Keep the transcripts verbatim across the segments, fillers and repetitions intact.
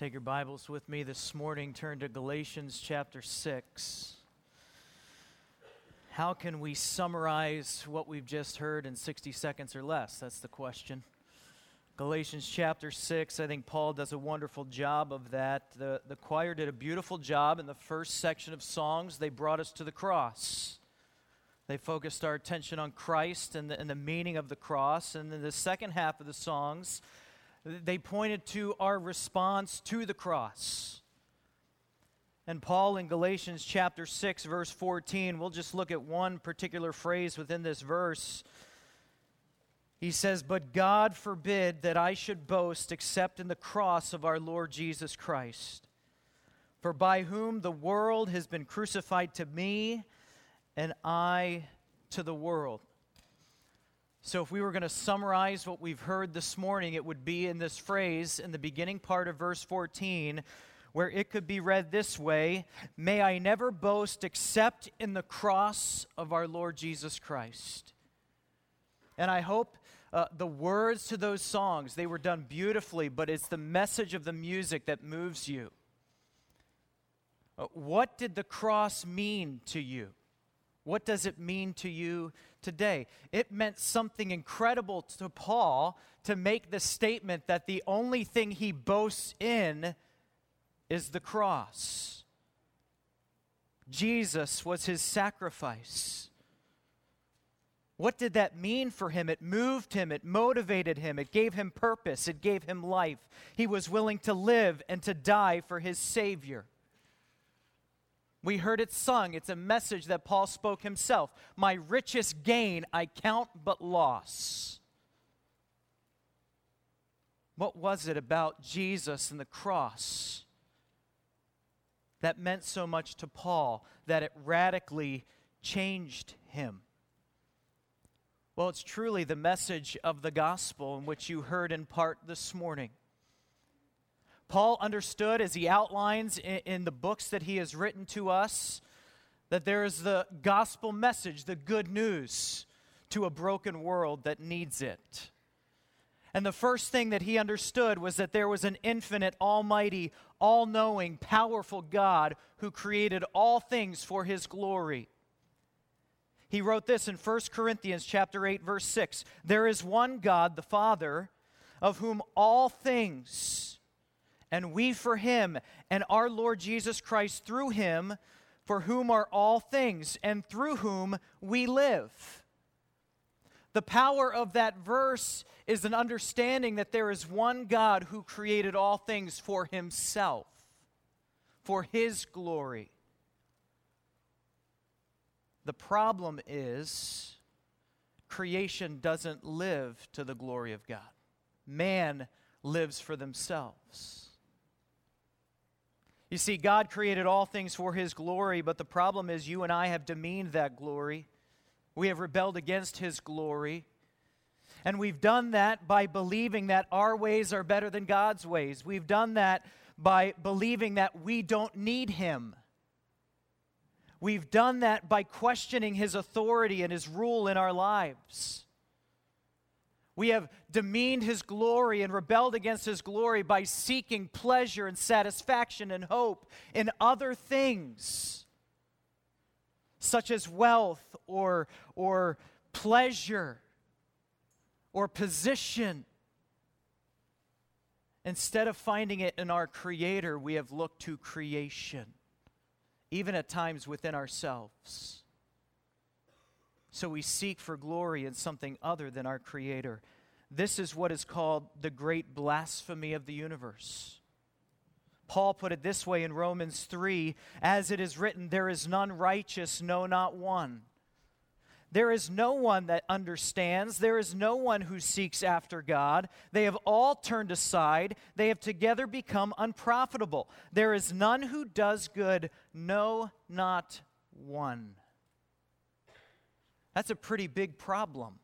Take your Bibles with me this morning. Turn to Galatians chapter six. How can we summarize what we've just heard in sixty seconds or less? That's the question. Galatians chapter six, I think Paul does a wonderful job of that. The, the choir did a beautiful job in the first section of songs. They brought us to the cross. They focused our attention on Christ and the, and the meaning of the cross. And then the second half of the songs, they pointed to our response to the cross. And Paul in Galatians chapter six, verse fourteen, we'll just look at one particular phrase within this verse. He says, "But God forbid that I should boast except in the cross of our Lord Jesus Christ, for by whom the world has been crucified to me, and I to the world." So if we were going to summarize what we've heard this morning, it would be in this phrase in the beginning part of verse fourteen, where it could be read this way: "May I never boast except in the cross of our Lord Jesus Christ." And I hope uh, the words to those songs, they were done beautifully, but it's the message of the music that moves you. Uh, what did the cross mean to you? What does it mean to you today? It meant something incredible to Paul to make the statement that the only thing he boasts in is the cross. Jesus was his sacrifice. What did that mean for him? It moved him, it motivated him, it gave him purpose, it gave him life. He was willing to live and to die for his Savior. We heard it sung. It's a message that Paul spoke himself. "My richest gain I count but loss." What was it about Jesus and the cross that meant so much to Paul that it radically changed him? Well, it's truly the message of the gospel in which you heard in part this morning. Paul understood, as he outlines in, in the books that he has written to us, that there is the gospel message, the good news, to a broken world that needs it. And the first thing that he understood was that there was an infinite, almighty, all-knowing, powerful God who created all things for his glory. He wrote this in First Corinthians chapter eight, verse six. "There is one God, the Father, of whom all things, and we for him, and our Lord Jesus Christ through him, for whom are all things, and through whom we live." The power of that verse is an understanding that there is one God who created all things for himself, for his glory. The problem is, creation doesn't live to the glory of God. Man lives for themselves. You see, God created all things for his glory, but the problem is you and I have demeaned that glory. We have rebelled against his glory. And we've done that by believing that our ways are better than God's ways. We've done that by believing that we don't need him. We've done that by questioning his authority and his rule in our lives. We have demeaned his glory and rebelled against his glory by seeking pleasure and satisfaction and hope in other things, such as wealth or, or pleasure or position. Instead of finding it in our Creator, we have looked to creation, even at times within ourselves. So we seek for glory in something other than our Creator. This is what is called the great blasphemy of the universe. Paul put it this way in Romans three, "As it is written, there is none righteous, no, not one. There is no one that understands. There is no one who seeks after God. They have all turned aside. They have together become unprofitable. There is none who does good, no, not one." That's a pretty big problem.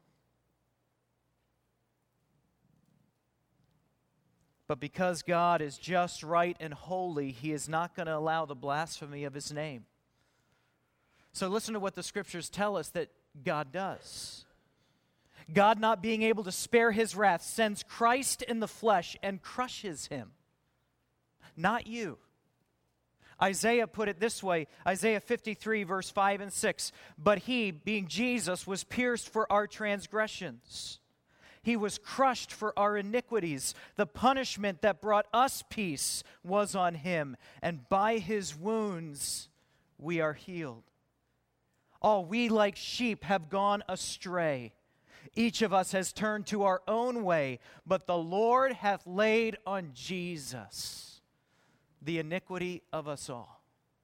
But because God is just, right, and holy, he is not going to allow the blasphemy of his name. So listen to what the scriptures tell us that God does. God, not being able to spare his wrath, sends Christ in the flesh and crushes him. not you. Isaiah put it this way, Isaiah fifty-three, verse five and six. But he, being Jesus, was pierced for our transgressions. He was crushed for our iniquities. The punishment that brought us peace was on him, and by his wounds we are healed. All we like sheep have gone astray. Each of us has turned to our own way, but the Lord hath laid on Jesus the iniquity of us all.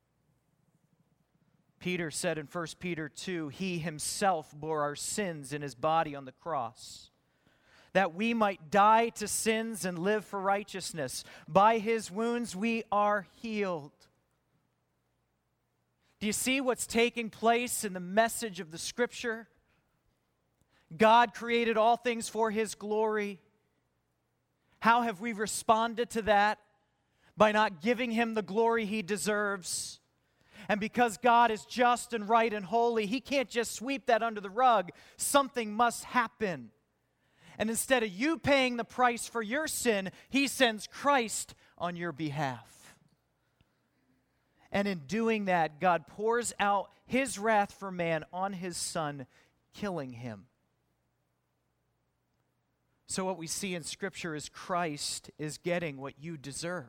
Peter said in First Peter two, he himself bore our sins in his body on the cross, that we might die to sins and live for righteousness. By his wounds we are healed. Do you see what's taking place in the message of the Scripture? God created all things for his glory. How have we responded to that? By not giving him the glory he deserves. And because God is just and right and holy, he can't just sweep that under the rug. Something must happen. And instead of you paying the price for your sin, he sends Christ on your behalf. And in doing that, God pours out his wrath for man on his Son, killing him. So what we see in Scripture is Christ is getting what you deserve.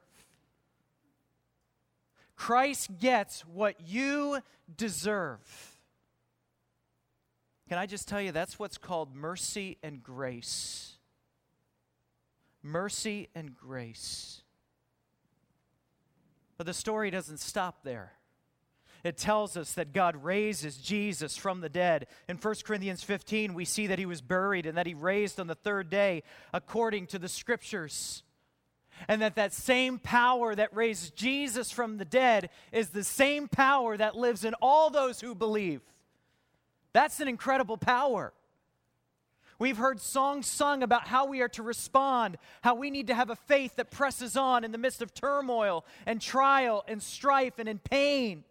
Christ gets what you deserve. Can I just tell you, that's what's called mercy and grace. Mercy and grace. But the story doesn't stop there. It tells us that God raises Jesus from the dead. In First Corinthians fifteen, we see that he was buried and that he raised on the third day according to the Scriptures. And that that same power that raised Jesus from the dead is the same power that lives in all those who believe. That's an incredible power. We've heard songs sung about how we are to respond, how we need to have a faith that presses on in the midst of turmoil and trial and strife and in pain.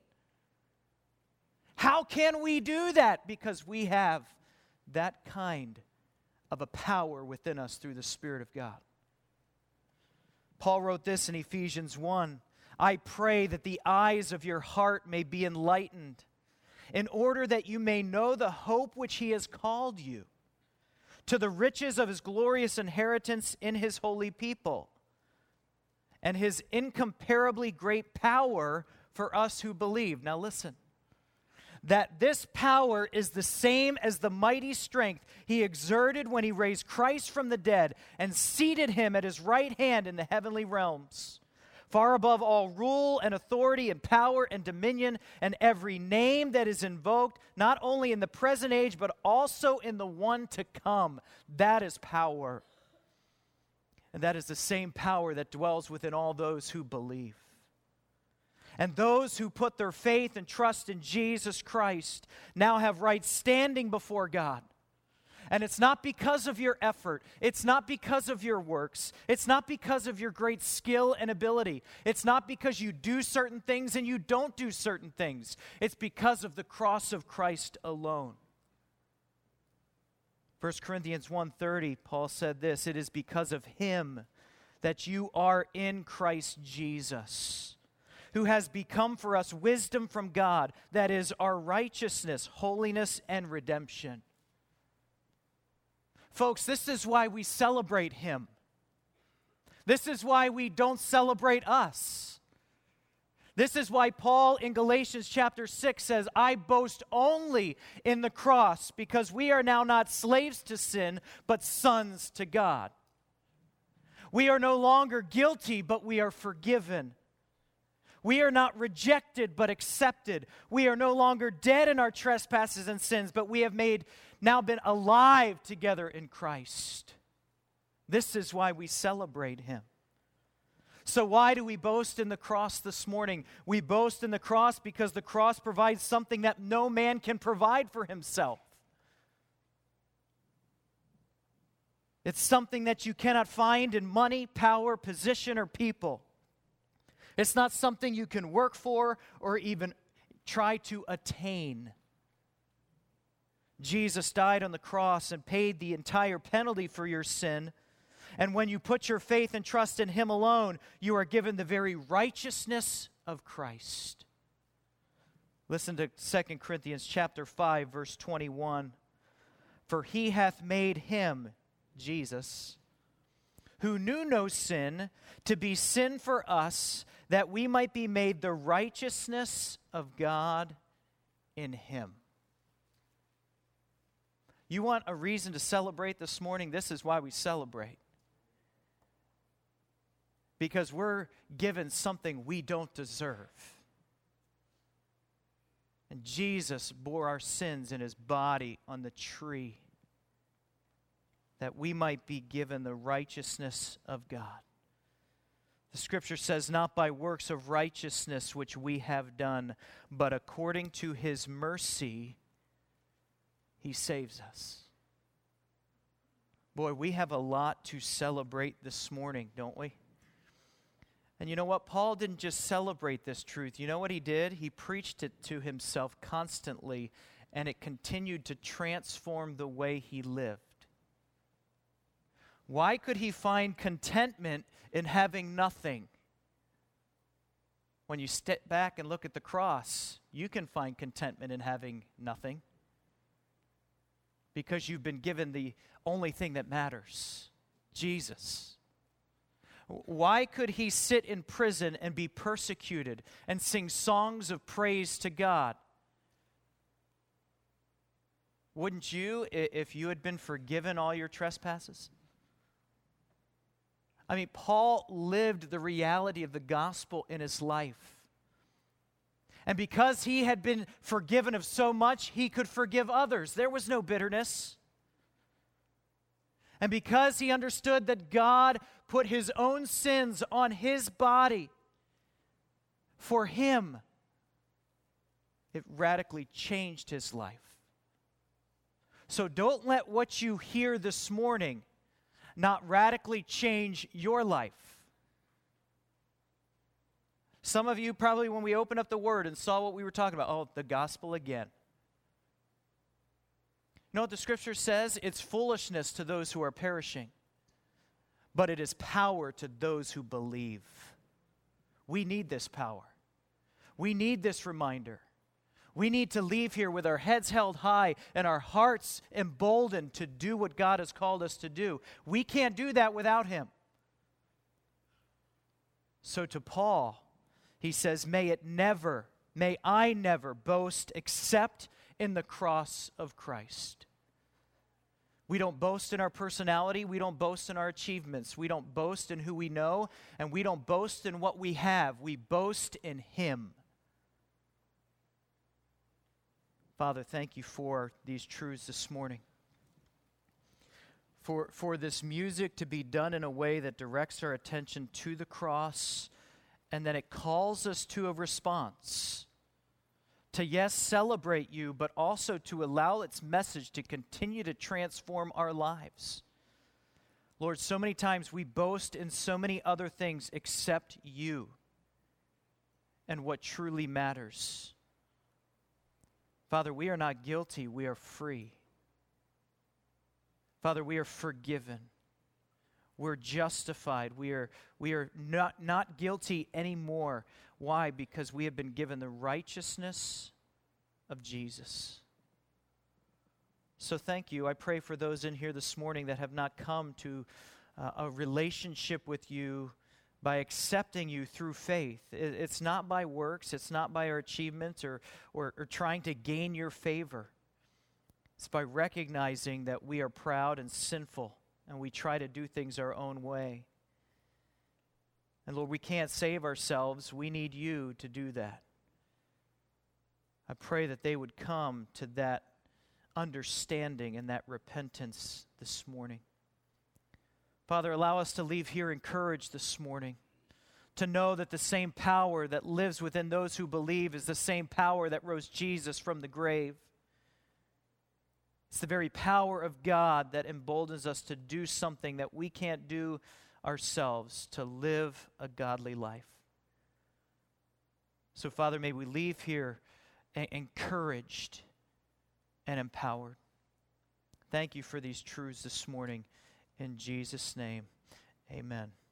How can we do that? Because we have that kind of a power within us through the Spirit of God. Paul wrote this in Ephesians one, I pray that the eyes of your heart may be enlightened, in order that you may know the hope which he has called you, to the riches of his glorious inheritance in his holy people, and his incomparably great power for us who believe. Now listen, that this power is the same as the mighty strength he exerted when he raised Christ from the dead and seated him at his right hand in the heavenly realms, far above all rule and authority and power and dominion and every name that is invoked, not only in the present age, but also in the one to come. That is power. And that is the same power that dwells within all those who believe. And those who put their faith and trust in Jesus Christ now have right standing before God. And it's not because of your effort. It's not because of your works. It's not because of your great skill and ability. It's not because you do certain things and you don't do certain things. It's because of the cross of Christ alone. First Corinthians one thirty, Paul said this, it is because of him that you are in Christ Jesus, who has become for us wisdom from God, that is our righteousness, holiness, and redemption. Folks, this is why we celebrate him. This is why we don't celebrate us. This is why Paul in Galatians chapter six says, I boast only in the cross, because we are now not slaves to sin, but sons to God. We are no longer guilty, but we are forgiven. We are not rejected, but accepted. We are no longer dead in our trespasses and sins, but we have made now been alive together in Christ. This is why we celebrate him. So why do we boast in the cross this morning? We boast in the cross because the cross provides something that no man can provide for himself. It's something that you cannot find in money, power, position, or people. It's not something you can work for or even try to attain. Jesus died on the cross and paid the entire penalty for your sin. And when you put your faith and trust in Him alone, you are given the very righteousness of Christ. Listen to Second Corinthians chapter five, verse twenty-one. For He hath made Him, Jesus, who knew no sin, to be sin for us, that we might be made the righteousness of God in Him. You want a reason to celebrate this morning? This is why we celebrate. Because we're given something we don't deserve. And Jesus bore our sins in His body on the tree, that we might be given the righteousness of God. The Scripture says, not by works of righteousness which we have done, but according to His mercy, He saves us. Boy, we have a lot to celebrate this morning, don't we? And you know what? Paul didn't just celebrate this truth. You know what he did? He preached it to himself constantly, and it continued to transform the way he lived. Why could he find contentment in having nothing? When you step back and look at the cross, you can find contentment in having nothing, because you've been given the only thing that matters, Jesus. Why could he sit in prison and be persecuted and sing songs of praise to God? Wouldn't you, if you had been forgiven all your trespasses? I mean, Paul lived the reality of the gospel in his life. And because he had been forgiven of so much, he could forgive others. There was no bitterness. And because he understood that God put His own sins on His body for him, it radically changed his life. So don't let what you hear this morning not radically change your life. Some of you probably, when we opened up the Word and saw what we were talking about, oh, the gospel again. You know what the Scripture says? It's foolishness to those who are perishing, but it is power to those who believe. We need this power. We need this reminder. We need to leave here with our heads held high and our hearts emboldened to do what God has called us to do. We can't do that without Him. So to Paul, he says, may it never, may I never boast except in the cross of Christ. We don't boast in our personality. We don't boast in our achievements. We don't boast in who we know, and we don't boast in what we have. We boast in Him. Father, thank you for these truths this morning. For, for this music to be done in a way that directs our attention to the cross, and that it calls us to a response. To, yes, celebrate you, but also to allow its message to continue to transform our lives. Lord, so many times we boast in so many other things except you and what truly matters. Father, we are not guilty, we are free. Father, we are forgiven. We're justified. We are, we are not, not guilty anymore. Why? Because we have been given the righteousness of Jesus. So thank you. I pray for those in here this morning that have not come to uh, a relationship with you by accepting you through faith. It, it's not by works. It's not by our achievements or, or, or trying to gain your favor. It's by recognizing that we are proud and sinful and we try to do things our own way. And Lord, we can't save ourselves. We need you to do that. I pray that they would come to that understanding and that repentance this morning. Father, allow us to leave here encouraged this morning, to know that the same power that lives within those who believe is the same power that rose Jesus from the grave. It's the very power of God that emboldens us to do something that we can't do ourselves, to live a godly life. So, Father, may we leave here encouraged and empowered. Thank you for these truths this morning in Jesus' name. Amen.